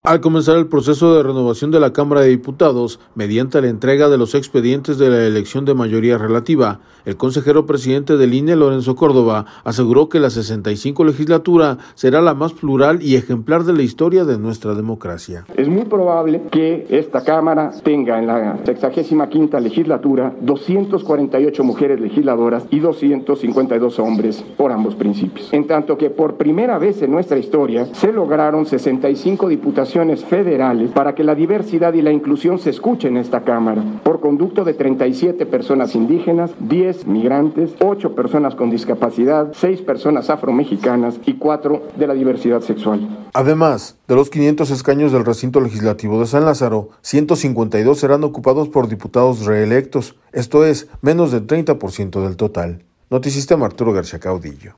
Al comenzar el proceso de renovación de la Cámara de Diputados, mediante la entrega de los expedientes de la elección de mayoría relativa, el consejero presidente del INE, Lorenzo Córdoba, aseguró que la 65 legislatura será la más plural y ejemplar de la historia de nuestra democracia. Es muy probable que esta Cámara tenga en la 65ª legislatura 248 mujeres legisladoras y 252 hombres por ambos principios. En tanto que por primera vez en nuestra historia se lograron 65 diputaciones federales para que la diversidad y la inclusión se escuchen en esta Cámara, por conducto de 37 personas indígenas, 10 migrantes, 8 personas con discapacidad, 6 personas afromexicanas y 4 de la diversidad sexual. Además, de los 500 escaños del recinto legislativo de San Lázaro, 152 serán ocupados por diputados reelectos, esto es, menos del 30% del total. Notisistema Arturo García Caudillo.